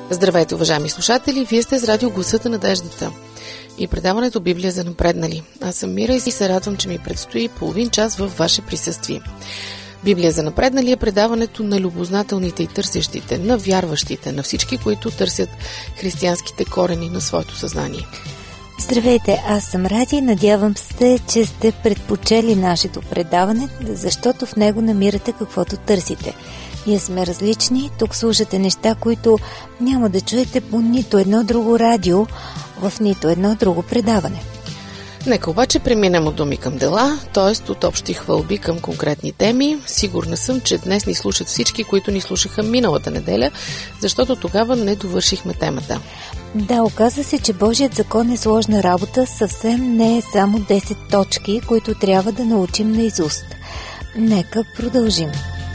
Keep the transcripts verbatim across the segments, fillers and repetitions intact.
Здравейте, уважаеми слушатели! Вие сте с радио Гласът на надеждата и предаването Библия за напреднали. Аз съм Мира и се радвам, че ми предстои половин час във ваше присъствие. Библия за напреднали е предаването на любознателните и търсещите, на вярващите, на всички, които търсят християнските корени на своето съзнание. Здравейте, аз съм Ради и надявам се, че сте предпочели нашето предаване, защото в него намирате каквото търсите. Ние сме различни, тук слушате неща, които няма да чуете по нито едно друго радио, в нито едно друго предаване. Нека обаче преминем от думи към дела, т.е. от общи хвалби към конкретни теми. Сигурна съм, че днес ни слушат всички, които ни слушаха миналата неделя, защото тогава не довършихме темата. Да, оказа се, че Божият закон е сложна работа, съвсем не е само десет точки, които трябва да научим наизуст. Нека продължим.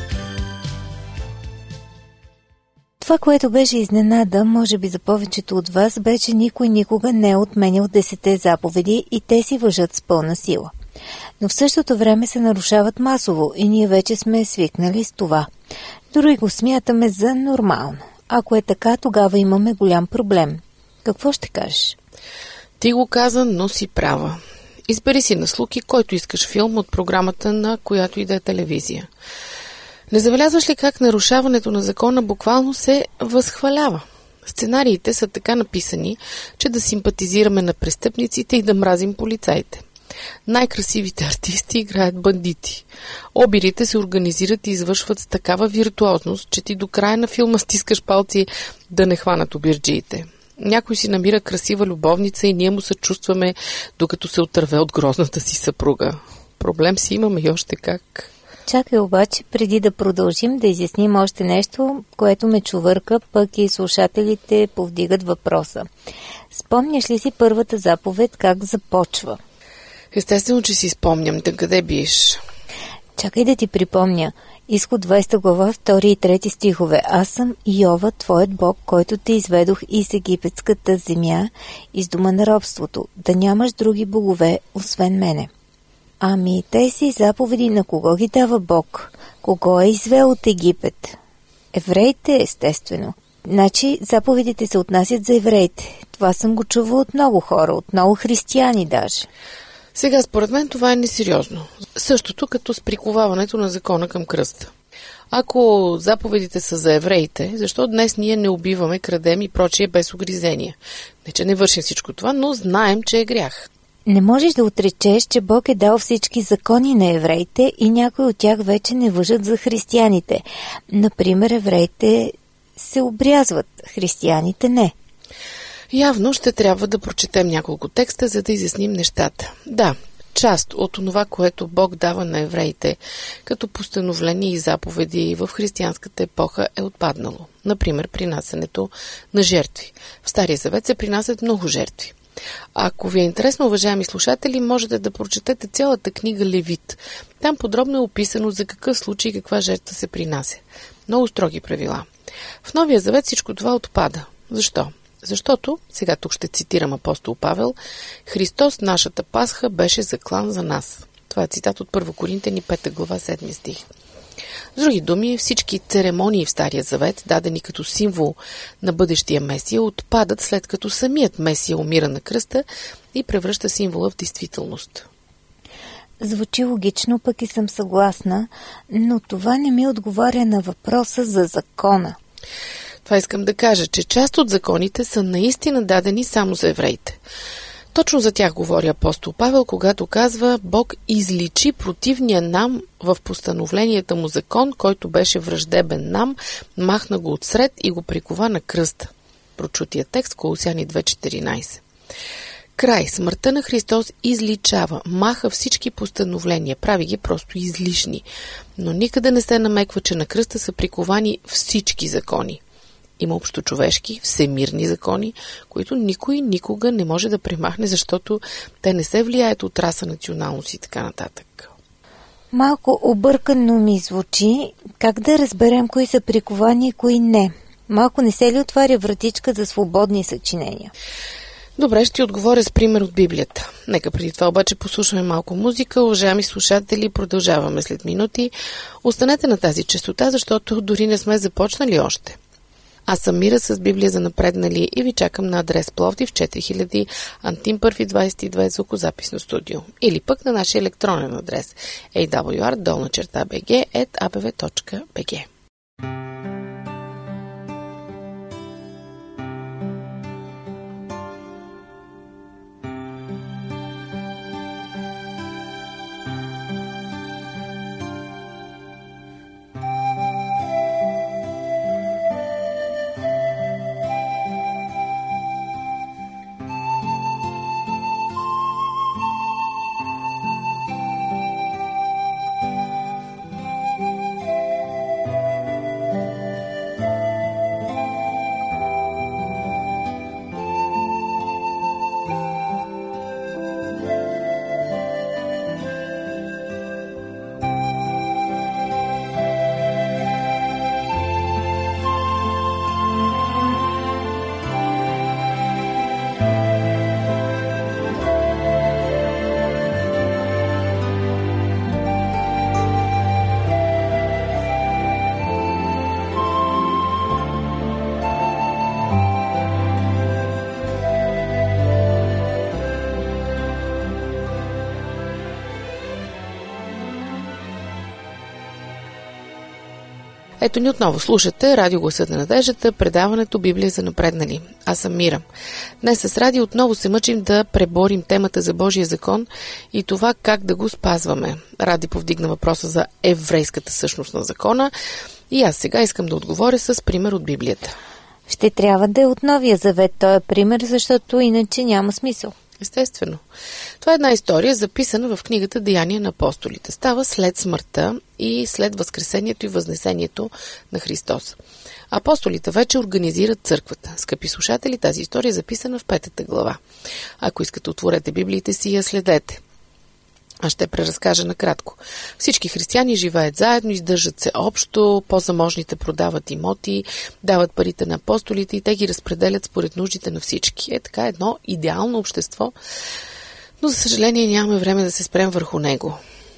Това, което беше изненада, може би за повечето от вас, бе, че никой никога не е отменял десетте заповеди и те си важат с пълна сила. Но в същото време се нарушават масово и ние вече сме свикнали с това. Дори го смятаме за нормално. Ако е така, тогава имаме голям проблем. Какво ще кажеш? Ти го каза, но си права. Избери си на слуки, който искаш филм от програмата на която и да е телевизия. Не забелязваш ли как нарушаването на закона буквално се възхвалява? Сценариите са така написани, че да симпатизираме на престъпниците и да мразим полицаите. Най-красивите артисти играят бандити. Обирите се организират и извършват с такава виртуозност, че ти до края на филма стискаш палци да не хванат обирджиите. Някой си намира красива любовница и ние му съчувстваме, докато се отърве от грозната си съпруга. Проблем си имаме и още как. Чакай обаче, преди да продължим, да изясним още нещо, което ме чувърка, пък и слушателите повдигат въпроса. Спомняш ли си първата заповед как започва? Естествено, че си спомням. Да къде биеш? Чакай да ти припомня. Изход двадесета глава, втори и трети стихове. Аз съм Йова, твоят Бог, който те изведох из египетската земя, из дома на робството, да нямаш други богове, освен мене. Ами, тези заповеди на кого ги дава Бог? Кого е извел от Египет? Евреите, естествено. Значи, заповедите се отнасят за евреите. Това съм го чувал от много хора, от много християни даже. Сега, според мен, това е несериозно. Същото като с приковаването на закона към кръста. Ако заповедите са за евреите, защо днес ние не убиваме, крадем и прочие без огризения? Не, че не вършим всичко това, но знаем, че е грях. Не можеш да отречеш, че Бог е дал всички закони на евреите и някои от тях вече не важат за християните. Например, евреите се обрязват, християните не. Явно ще трябва да прочетем няколко текста, за да изясним нещата. Да, част от това, което Бог дава на евреите, като постановления и заповеди в християнската епоха е отпаднало. Например, принасянето на жертви. В Стария завет се принасят много жертви. Ако ви е интересно, уважаеми слушатели, можете да прочетете цялата книга Левит. Там подробно е описано за какъв случай и каква жертва се принася. Много строги правила. В Новия завет всичко това отпада. Защо? Защото, сега тук ще цитирам апостол Павел, Христос, нашата Пасха, беше заклан за нас. Това е цитат от първо Коринтяни, пета глава, седми стих. С други думи, всички церемонии в Стария завет, дадени като символ на бъдещия Месия, отпадат след като самият Месия умира на кръста и превръща символа в действителност. Звучи логично, пък и съм съгласна, но това не ми отговаря на въпроса за закона. Това искам да кажа, че част от законите са наистина дадени само за евреите. Точно за тях говори апостол Павел, когато казва: Бог изличи противния нам в постановленията му закон, който беше враждебен нам, махна го отсред и го прикова на кръста. Прочутия текст, Колосяни две четиринайсет. Край. Смъртта на Христос изличава, маха всички постановления, прави ги просто излишни. Но никъде не се намеква, че на кръста са приковани всички закони. Има общочовешки, всемирни закони, които никой никога не може да премахне, защото те не се влияят от раса, националност и така нататък. Малко объркано ми звучи. Как да разберем кои са приковани и кои не? Малко не се ли отваря вратичка за свободни съчинения? Добре, ще ти отговоря с пример от Библията. Нека преди това обаче послушаме малко музика. Уважаеми слушатели, продължаваме след минути. Останете на тази честота, защото дори не сме започнали още. Аз съм Мира с Библия за напреднали и ви чакам на адрес Пловдив четири хиляди, Антим Първи двадесет и две, звукозаписно студио. Или пък на нашия електронен адрес ей дабъл ю ар долна черта би джи ет а бе ве точка би джи. Ето ни отново слушате Радио Гласът на надеждата, предаването Библия за напреднали. Аз съм Мира. Днес с Радио отново се мъчим да преборим темата за Божия закон и това как да го спазваме. Ради повдигна въпроса за еврейската същност на закона и аз сега искам да отговоря с пример от Библията. Ще трябва да е от Новия завет този пример, защото иначе няма смисъл. Естествено. Това е една история, записана в книгата Деяния на апостолите. Става след смъртта и след възкресението и възнесението на Христос. Апостолите вече организират църквата. Скъпи слушатели, тази история е записана в петата глава. Ако искате, отворете Библиите си и я следете. Аз ще преразкажа накратко. Всички християни живеят заедно, издържат се общо, по-заможните продават имоти, дават парите на апостолите и те ги разпределят според нуждите на всички. Е така едно идеално общество, но за съжаление нямаме време да се спрем върху него.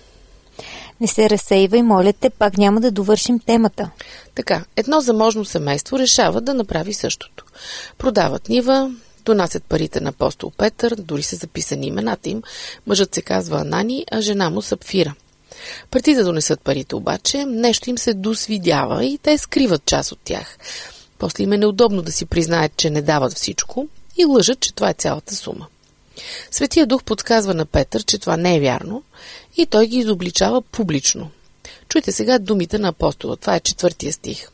Не се разсейвай, моля те, пак няма да довършим темата. Така, едно заможно семейство решава да направи същото. Продават нива, донасят парите на апостол Петър, дори са записани имената им. Мъжът се казва Анани, а жена му Сапфира. Преди да донесат парите обаче, нещо им се досвидява и те скриват част от тях. После им е неудобно да си признаят, че не дават всичко и лъжат, че това е цялата сума. Светия Дух подсказва на Петър, че това не е вярно и той ги изобличава публично. Чуйте сега думите на апостола, това е четвъртия стих.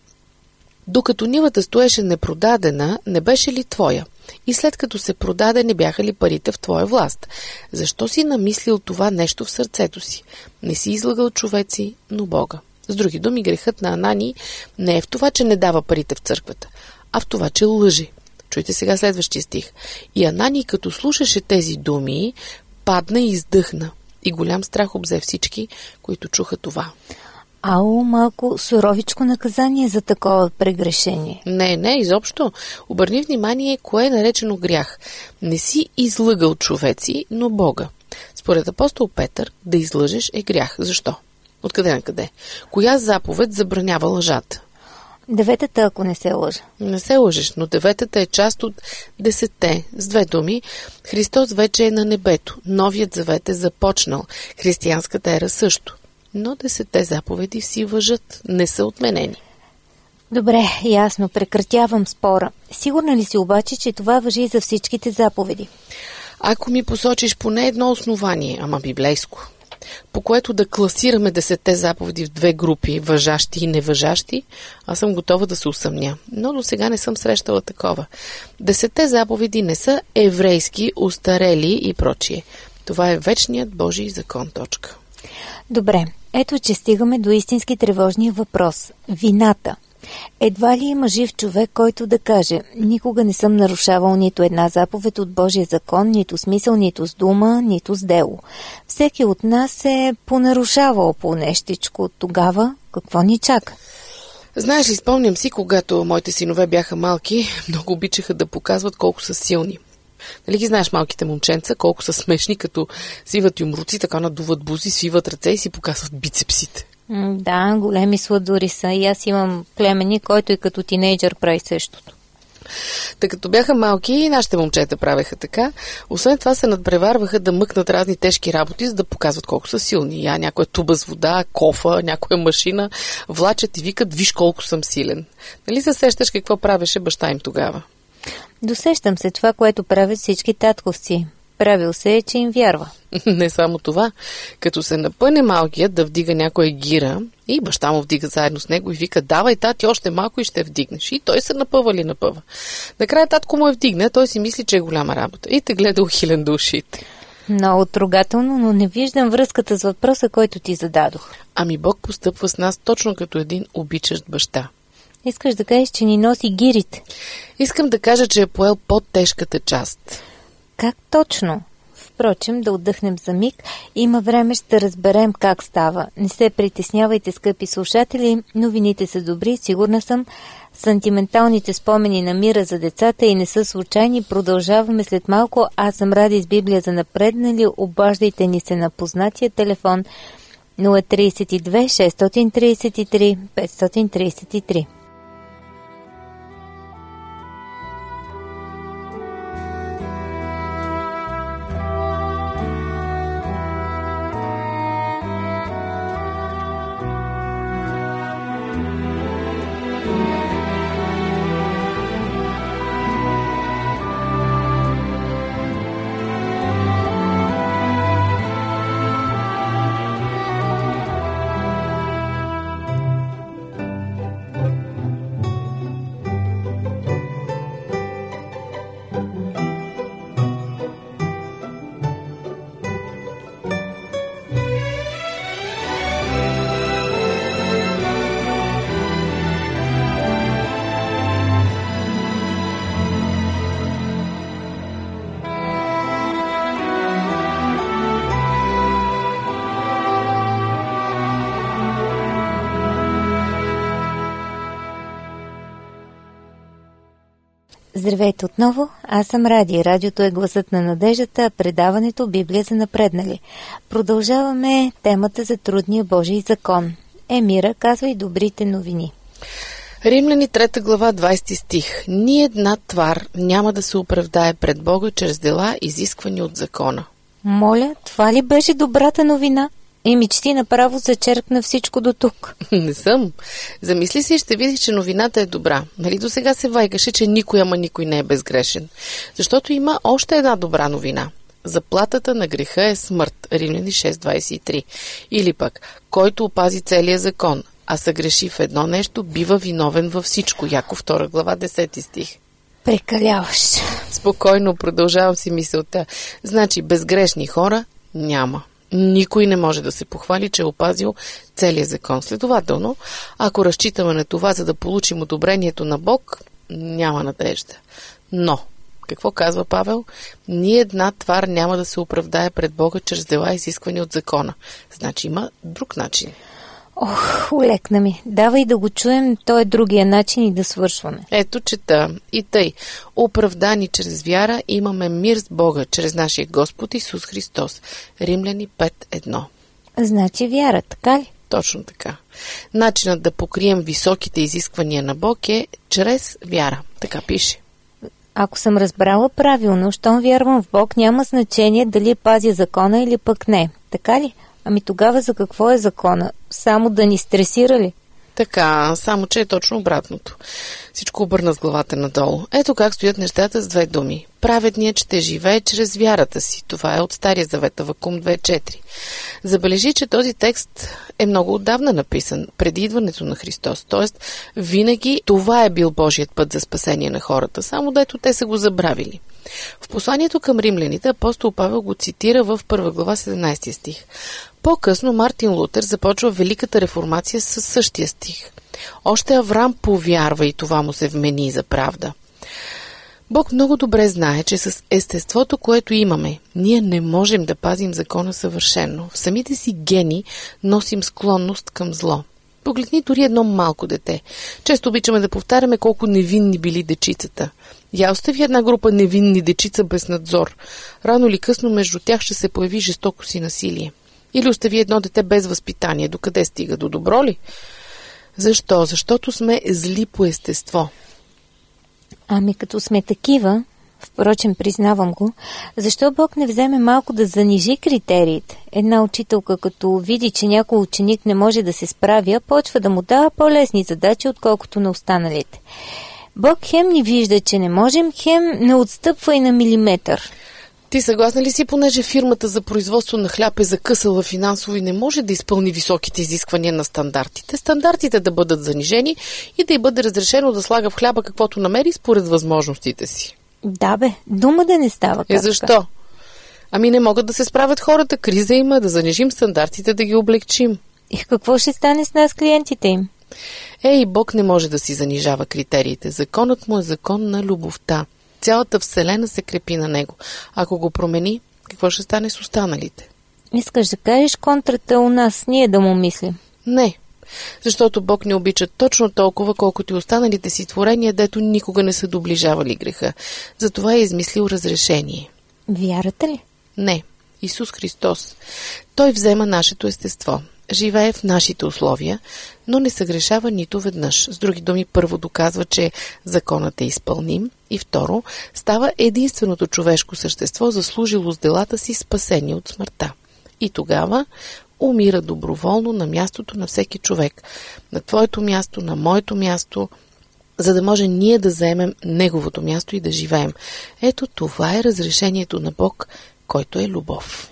Докато нивата стоеше непродадена, не беше ли твоя? И след като се продаде, не бяха ли парите в твоя власт? Защо си намислил това нещо в сърцето си? Не си излагал човеци, но Бога. С други думи, грехът на Анани не е в това, че не дава парите в църквата, а в това, че лъже. Чуйте сега следващия стих. И Анани, като слушаше тези думи, падна и издъхна. И голям страх обзе всички, които чуха това. Ало, малко суровичко наказание за такова прегрешение. Не, не, изобщо. Обърни внимание, кое е наречено грях. Не си излъгал човеци, но Бога. Според апостол Петър, да излъжеш е грях. Защо? Откъде на къде? Коя заповед забранява лъжата? Деветата, ако не се лъжа. Не се лъжеш, но деветата е част от десетте. С две думи, Христос вече е на небето. Новият завет е започнал. Християнската ера също. Но десетте заповеди си въжат, не са отменени. Добре, ясно, прекратявам спора. Сигурна ли си обаче, че това важи и за всичките заповеди? Ако ми посочиш поне едно основание, ама библейско, по което да класираме десетте заповеди в две групи, въжащи и невъжащи, аз съм готова да се усъмня. Но до сега не съм срещала такова. Десетте заповеди не са еврейски, устарели и прочие. Това е вечният Божий закон. Точка. Добре, ето че стигаме до истински тревожния въпрос – вината. Едва ли има жив човек, който да каже: никога не съм нарушавал нито една заповед от Божия закон, нито смисъл, нито с дума, нито с дело. Всеки от нас е понарушавал по нещичко. Тогава какво ни чака? Знаеш ли, спомням си, когато моите синове бяха малки, много обичаха да показват колко са силни. Нали ги знаеш малките момченца, колко са смешни, като свиват юмруци, така надуват бузи, свиват ръце и си показват бицепсите. М, Да, големи сладури са. И аз имам племени, който и като тинейджър прави същото. Тъй като бяха малки и нашите момчета правеха така, освен това се надпреварваха да мъкнат разни тежки работи, за да показват колко са силни. Я някоя туба с вода, кофа, някоя машина, влачат и викат: виж колко съм силен. Нали се сещаш какво правеше баща им тогава? Досещам се това, което правят всички татковци. Правил се е, че им вярва. Не само това. Като се напъне малкият да вдига някоя гира, и баща му вдига заедно с него и вика: давай, тати, още малко и ще вдигнеш. И той се напъва ли напъва. Накрая татко му е вдигне, той си мисли, че е голяма работа. И те гледа ухилен до ушите. Много трогателно, но не виждам връзката с въпроса, който ти зададох. Ами Бог постъпва с нас точно като един обичащ баща. Искаш да кажеш, че ни носи гирите. Искам да кажа, че е поел по-тежката част. Как точно? Впрочем, да отдъхнем за миг. Има време, ще разберем как става. Не се притеснявайте, скъпи слушатели, новините са добри, сигурна съм. Сантименталните спомени на мира за децата и не са случайни. Продължаваме след малко. Аз съм Ради с Библия за напреднали. Обаждайте ни се на познатия телефон нула три две шест три три пет три три. Здравейте отново, аз съм Ради. Радиото е гласът на надеждата, а предаването Библия за напреднали. Продължаваме темата за трудния Божий закон. Емира казва и добрите новини. Римляни трета глава двайсети стих. Ни една твар няма да се оправдае пред Бога чрез дела, изисквани от закона. Моля, това ли беше добрата новина? Еми, че ти направо зачеркна всичко до тук. Не съм. Замисли си и ще видиш, че новината е добра. Нали до сега се вайгаше, че никой, ама никой не е безгрешен. Защото има още една добра новина. Заплатата на греха е смърт. Римляни шест двайсет и три. Или пък, който опази целия закон, а съгреши в едно нещо, бива виновен във всичко. Яков втора глава десети стих. Прекаляваш. Спокойно продължавам си мисълта. Значи, безгрешни хора няма. Никой не може да се похвали, че е опазил целия закон. Следователно, ако разчитаме на това, за да получим одобрението на Бог, няма надежда. Но, какво казва Павел? Ни една твар няма да се оправдае пред Бога чрез дела, изисквани от закона. Значи има друг начин. Ох, улекна ми. Давай да го чуем, той е другия начин и да свършваме. Ето чета. И тъй, оправдани чрез вяра, имаме мир с Бога, чрез нашия Господ Исус Христос. Римляни пет едно. Значи вяра, така ли? Точно така. Начинът да покрием високите изисквания на Бог е чрез вяра. Така пише. Ако съм разбрала правилно, щом вярвам в Бог, няма значение дали пазя закона или пък не. Така ли? Ами тогава за какво е закона? Само да ни стресира ли? Така, само че е точно обратното. Всичко обърна с главата надолу. Ето как стоят нещата с две думи. Праведният ще живее чрез вярата си. Това е от Стария завет, Авакум две четири. Забележи, че този текст е много отдавна написан, преди идването на Христос. Тоест, винаги това е бил Божият път за спасение на хората, само дето те са го забравили. В посланието към римляните апостол Павел го цитира в първа глава седемнайсети стих. По-късно Мартин Лутер започва Великата реформация със същия стих. Още Авраам повярва и това му се вмени за правда. Бог много добре знае, че с естеството, което имаме, ние не можем да пазим закона съвършено. В самите си гени носим склонност към зло. Погледни дори едно малко дете. Често обичаме да повтаряме колко невинни били дечицата. Я остави една група невинни дечица без надзор. Рано или късно между тях ще се появи жестоко си насилие. Или остави едно дете без възпитание. Докъде стига? До добро ли? Защо? Защото сме зли по естество. Ами като сме такива, впрочем признавам го, защо Бог не вземе малко да занижи критериите? Една учителка, като види, че някой ученик не може да се справя, почва да му дава по-лесни задачи, отколкото на останалите. Бог хем ни вижда, че не можем, хем не отстъпва и на милиметър. Ти съгласна ли си, понеже фирмата за производство на хляб е закъсала финансово и не може да изпълни високите изисквания на стандартите, стандартите да бъдат занижени и да й бъде разрешено да слага в хляба каквото намери според възможностите си? Да бе, дума да не става. Е, защо? Ами не могат да се справят хората, криза има, да занижим стандартите, да ги облегчим. И какво ще стане с нас, клиентите им? Ей, Бог не може да си занижава критериите. Законът му е закон на любовта. Цялата вселена се крепи на него. Ако го промени, какво ще стане с останалите? Искаш да кажеш контрата у нас, ние да му мислим? Не, защото Бог не обича точно толкова, колкото и останалите си творения, дето никога не са доближавали греха. Затова е измислил разрешение. Вярата ли? Не, Исус Христос. Той взема нашето естество. Живее в нашите условия, но не съгрешава нито веднъж. С други думи, първо доказва, че законът е изпълним и второ, става единственото човешко същество, заслужило с делата си спасение от смъртта. И тогава умира доброволно на мястото на всеки човек. На твоето място, на моето място, за да може ние да заемем неговото място и да живеем. Ето това е разрешението на Бог, който е любов.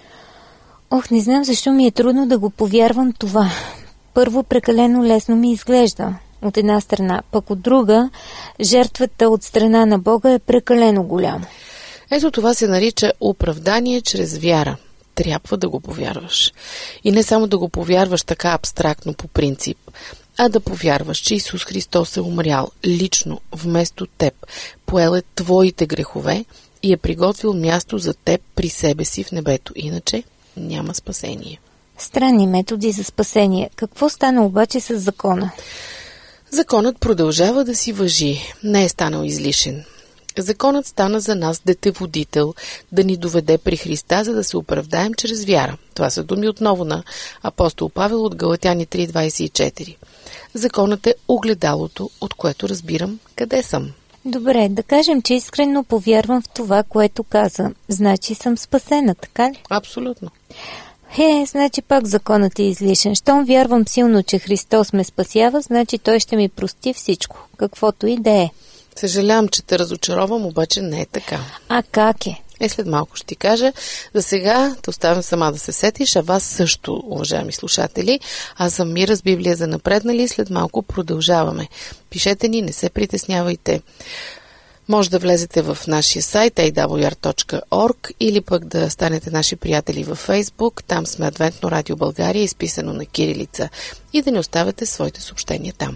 Ох, не знам защо ми е трудно да го повярвам това. Първо, прекалено лесно ми изглежда от една страна, пък от друга, жертвата от страна на Бога е прекалено голяма. Ето това се нарича оправдание чрез вяра. Трябва да го повярваш. И не само да го повярваш така абстрактно по принцип, а да повярваш, че Исус Христос е умрял лично вместо теб, поел е твоите грехове и е приготвил място за теб при себе си в небето. Иначе няма спасение. Странни методи за спасение. Какво стана обаче с закона? Законът продължава да си важи. Не е станал излишен. Законът стана за нас детеводител, да ни доведе при Христа, за да се оправдаем чрез вяра. Това са думи отново на апостол Павел от Галатяни три двадесет и четири. Законът е огледалото, от което разбирам къде съм. Добре, да кажем, че искрено повярвам в това, което каза. Значи съм спасена, така ли? Абсолютно. Хе, значи пак законът е излишен. Щом вярвам силно, че Христос ме спасява, значи Той ще ми прости всичко, каквото и да е. Съжалявам, че те разочаровам, обаче не е така. А как е? Е, след малко ще ти кажа. За сега те оставям сама да се сетиш, а вас също, уважаеми слушатели. Аз съм Мира с Библия за напреднали. След малко продължаваме. Пишете ни, не се притеснявайте. Може да влезете в нашия сайт ей дабъл ю ар точка орг или пък да станете наши приятели във Фейсбук. Там сме Адвентно радио България, изписано на кирилица. И да ни оставяте своите съобщения там.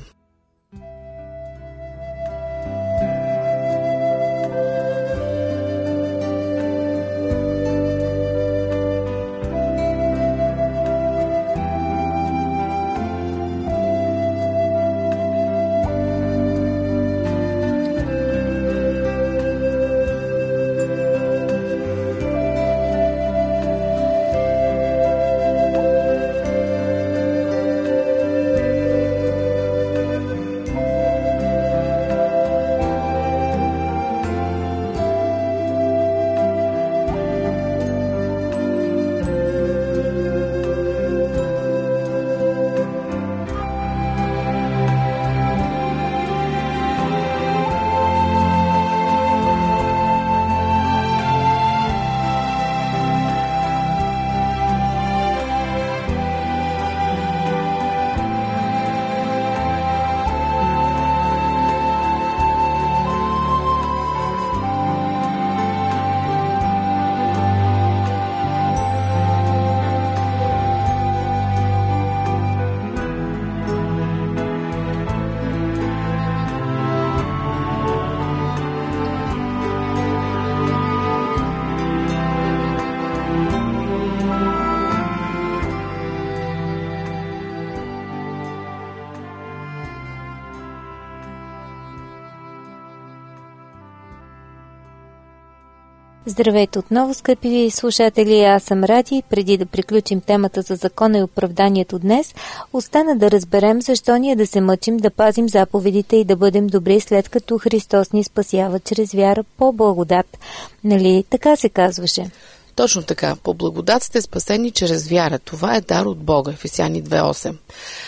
Здравейте отново, скъпи слушатели, аз съм Ради. Преди да приключим темата за закона и оправданието днес, остана да разберем защо ние да се мъчим да пазим заповедите и да бъдем добри, след като Христос ни спасява чрез вяра по благодат. Нали така се казваше? Точно така. По благодат сте спасени чрез вяра. Това е дар от Бога. Ефесяни две осем.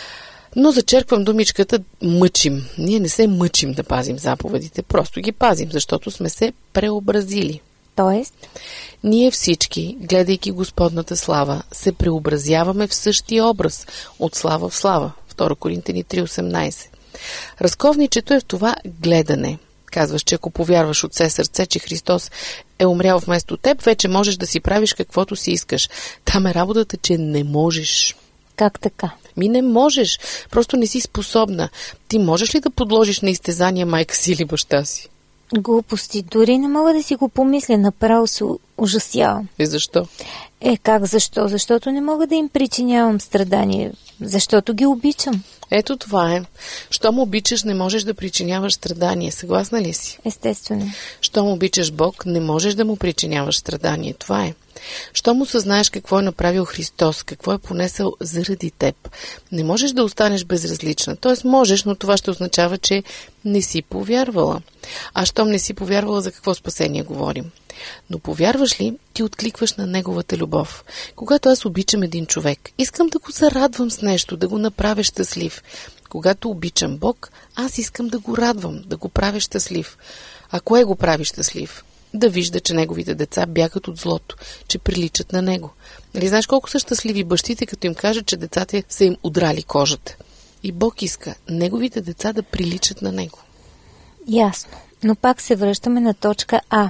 Но зачерквам думичката мъчим. Ние не се мъчим да пазим заповедите, просто ги пазим, защото сме се преобразили. Тоест? Ние всички, гледайки Господната слава, се преобразяваме в същия образ, от слава в слава. втора Коринтяни три осемнайсет. Разковничето е в това гледане. Казваш, че ако повярваш от все сърце, че Христос е умрял вместо теб, вече можеш да си правиш каквото си искаш. Там е работата, че не можеш. Как така? Ми не можеш. Просто не си способна. Ти можеш ли да подложиш на изтезания майка си или баща си? Глупости. Дори не мога да си го помисля. Направо се ужасявам. И защо? Е, как защо? Защото не мога да им причинявам страдание. Защото ги обичам. Ето това е. Щом обичаш, не можеш да причиняваш страдание. Съгласна ли си? Естествено. Щом обичаш Бог, не можеш да му причиняваш страдание. Това е. Щом осъзнаеш какво е направил Христос, какво е понесъл заради теб, не можеш да останеш безразлична. Тоест можеш, но това ще означава, че не си повярвала. А щом не си повярвала, за какво спасение говорим? Но повярваш ли, ти откликваш на неговата любов. Когато аз обичам един човек, искам да го зарадвам с нещо, да го направя щастлив. Когато обичам Бог, аз искам да го радвам, да го правя щастлив. А кое го прави щастлив? Да вижда, че неговите деца бягат от злото, че приличат на него. Нали знаеш колко са щастливи бащите, като им кажат, че децата са им удрали кожата? И Бог иска неговите деца да приличат на него. Ясно. Но пак се връщаме на точка А.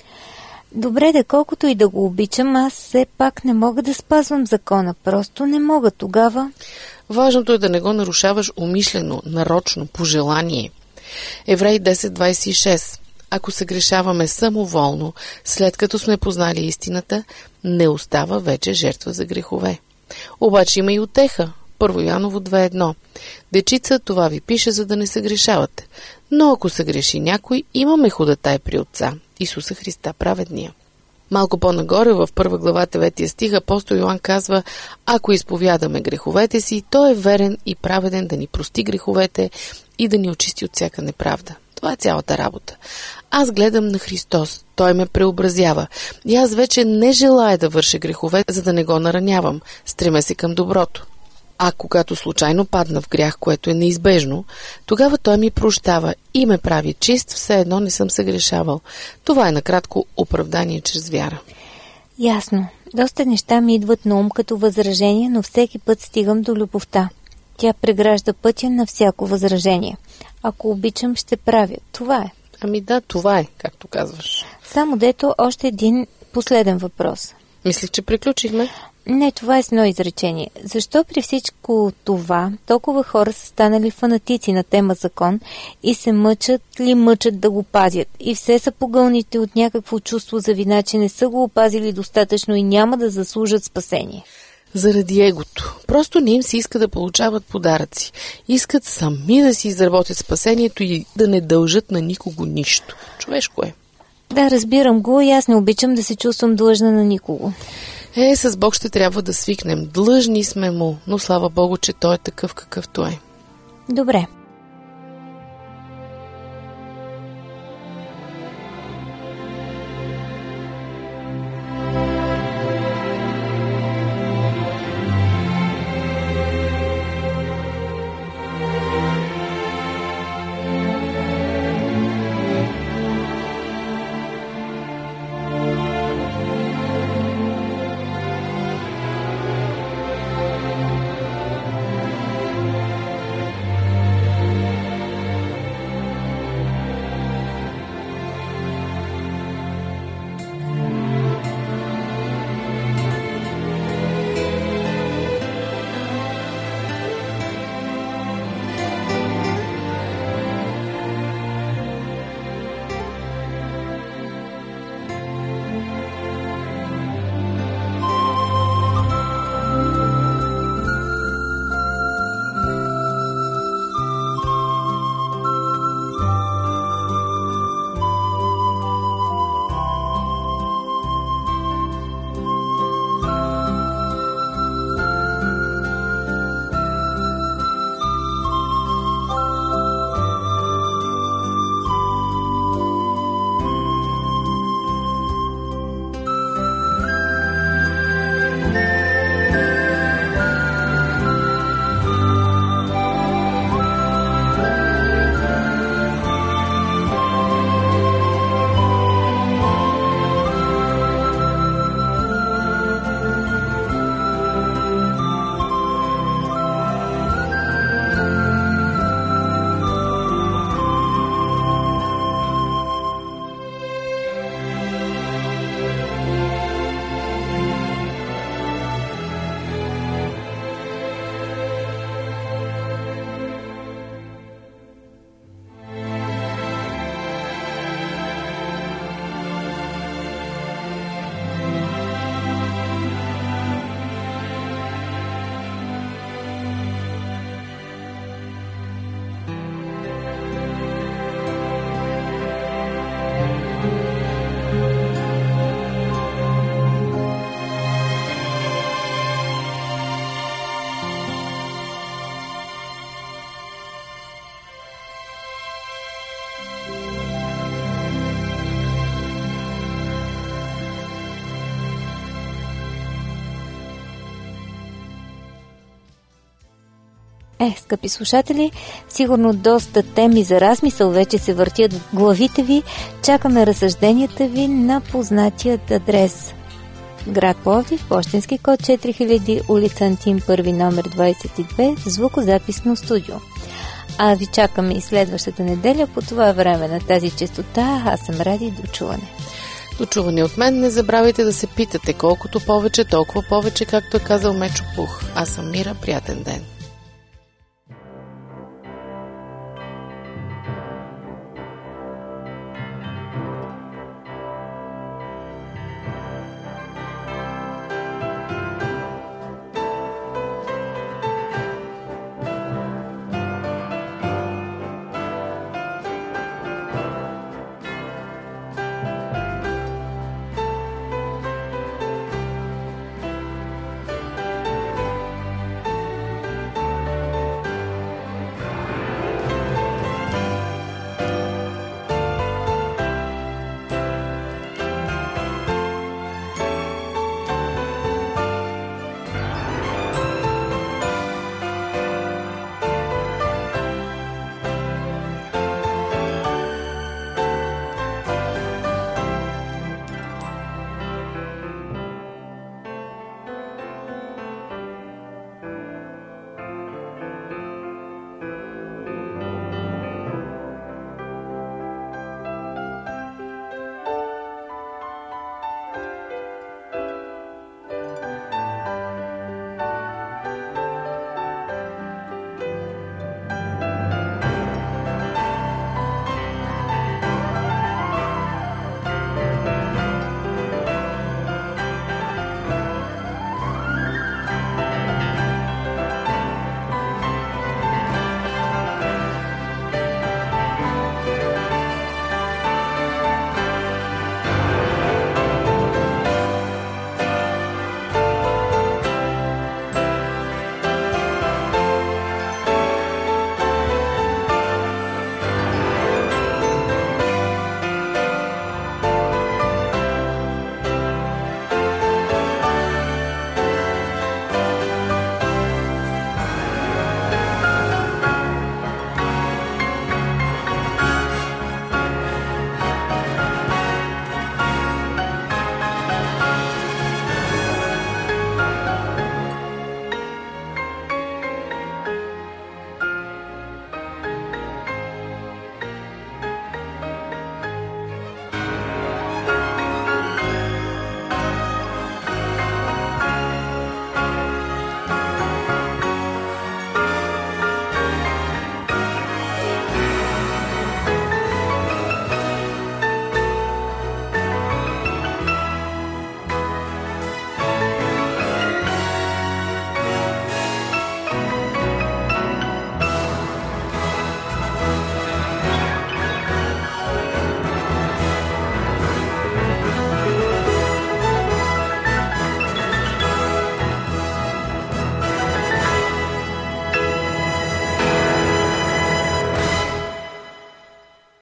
Добре, да колкото и да го обичам, аз все пак не мога да спазвам закона. Просто не мога тогава. Важното е да не го нарушаваш умишлено, нарочно, по желание. Евреи десет двайсет и шест. Ако се грешаваме самоволно, след като сме познали истината, не остава вече жертва за грехове. Обаче има и утеха. Първо Йоаново две едно. Дечица, това ви пише, за да не се грешавате. Но ако се греши някой, имаме ходатай при Отца, Исуса Христа, праведния. Малко по-нагоре, в първа глава девети стих, апостол Йоан казва: ако изповядаме греховете си, той е верен и праведен да ни прости греховете и да ни очисти от всяка неправда. Това е цялата работа. Аз гледам на Христос, Той ме преобразява и аз вече не желая да върша грехове, за да не го наранявам, стремя се към доброто. А когато случайно падна в грях, което е неизбежно, тогава Той ми прощава и ме прави чист, все едно не съм се грешавал. Това е накратко оправдание чрез вяра. Ясно. Доста неща ми идват на ум като възражение, но всеки път стигам до любовта. Тя прегражда пътя на всяко възражение. Ако обичам, ще правя. Това е. Ами да, това е, както казваш. Само дето още един последен въпрос. Мислих, че приключихме. Не, това е с едно изречение. Защо при всичко това толкова хора са станали фанатици на тема закон и се мъчат ли мъчат да го пазят? И все са погълните от някакво чувство за вина, че не са го опазили достатъчно и няма да заслужат спасение. Заради егото. Просто не им се иска да получават подаръци. Искат сами да си изработят спасението и да не дължат на никого нищо. Човешко е. Да, разбирам го и аз не обичам да се чувствам длъжна на никого. Е, с Бог ще трябва да свикнем. Длъжни сме му, но слава Богу, че Той е такъв какъвто е. Добре. Е, скъпи слушатели, сигурно доста теми за размисъл вече се въртят в главите ви. Чакаме разсъжденията ви на познатият адрес. Град Пловдив, пощенски код четири хиляди, улица Антим първи, номер двадесет и две, звукозаписно студио. А ви чакаме и следващата неделя по това време на тази честота. Аз съм Ради, до чуване. До чуване от мен. Не забравяйте да се питате, колкото повече, толкова повече, както е казал Мечо Пух. Аз съм Мира, приятен ден.